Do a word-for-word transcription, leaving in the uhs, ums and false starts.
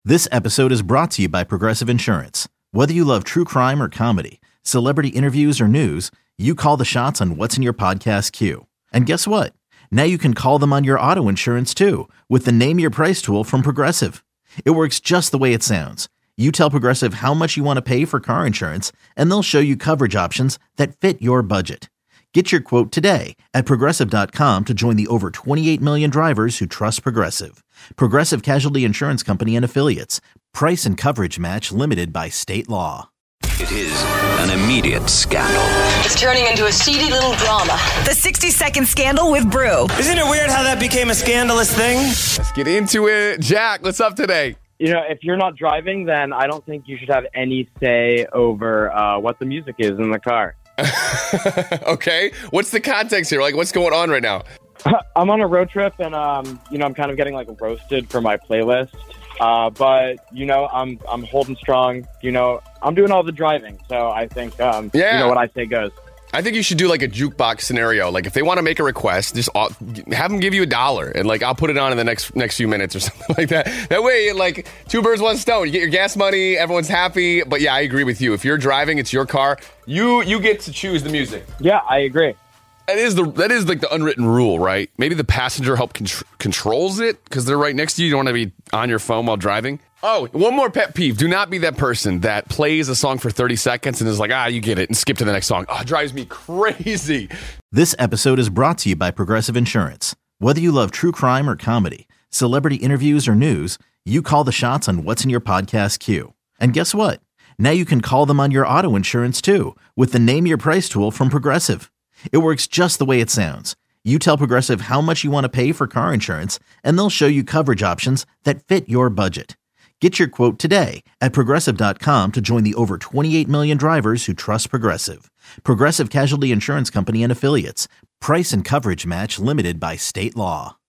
This episode is brought to you by Progressive Insurance. Whether you love true crime or comedy, celebrity interviews or news, you call the shots on what's in your podcast queue. And guess what? Now you can call them on your auto insurance too with the Name Your Price tool from Progressive. It works just the way it sounds. You tell Progressive how much you want to pay for car insurance, and they'll show you coverage options that fit your budget. Get your quote today at Progressive dot com to join the over twenty-eight million drivers who trust Progressive. Progressive Casualty Insurance Company and Affiliates. Price and coverage match limited by state law. It is an immediate scandal. It's turning into a seedy little drama. The sixty second Scandal with Brew. Isn't it weird how that became a scandalous thing? Let's get into it. Jack, what's up today? You know, if you're not driving, then I don't think you should have any say over uh, what the music is in the car. Okay. What's the context here? Like, what's going on right now? I'm on a road trip, and, um, you know, I'm kind of getting, like, roasted for my playlist. Uh, but, you know, I'm I'm holding strong. You know, I'm doing all the driving. So I think, um, yeah. you know, what I say goes. I think you should do like a jukebox scenario. Like if they want to make a request, just uh, have them give you a dollar and like I'll put it on in the next next few minutes or something like that. That way, like two birds, one stone. You get your gas money, everyone's happy. But yeah, I agree with you. If you're driving, it's your car. You you get to choose the music. Yeah, I agree. That is the that is like the unwritten rule, right? Maybe the passenger help contr- controls it because they're right next to you. You don't want to be on your phone while driving. Oh, one more pet peeve. Do not be that person that plays a song for thirty seconds and is like, ah, you get it, and skip to the next song. Oh, it drives me crazy. This episode is brought to you by Progressive Insurance. Whether you love true crime or comedy, celebrity interviews or news, you call the shots on what's in your podcast queue. And guess what? Now you can call them on your auto insurance too with the Name Your Price tool from Progressive. It works just the way it sounds. You tell Progressive how much you want to pay for car insurance, and they'll show you coverage options that fit your budget. Get your quote today at Progressive dot com to join the over twenty-eight million drivers who trust Progressive. Progressive Casualty Insurance Company and Affiliates. Price and coverage match limited by state law.